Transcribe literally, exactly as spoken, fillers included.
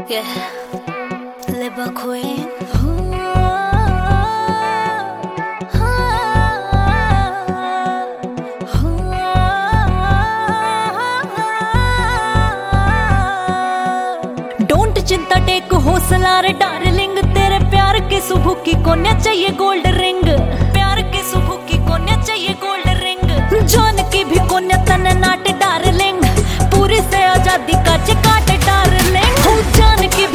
Yeah, Liba Queen. Don't चिंता take हौसला रे डार्लिंग, तेरे प्यार की सुबह की कोन्या चाहिए गोल्ड रिंग। प्यार की सुबह की कोन्या चाहिए गोल्ड रिंग। जान की भी कोन्या तने नाट डार्लिंग, पूरी से आजादी का चिकाट डार्लिंग। जान की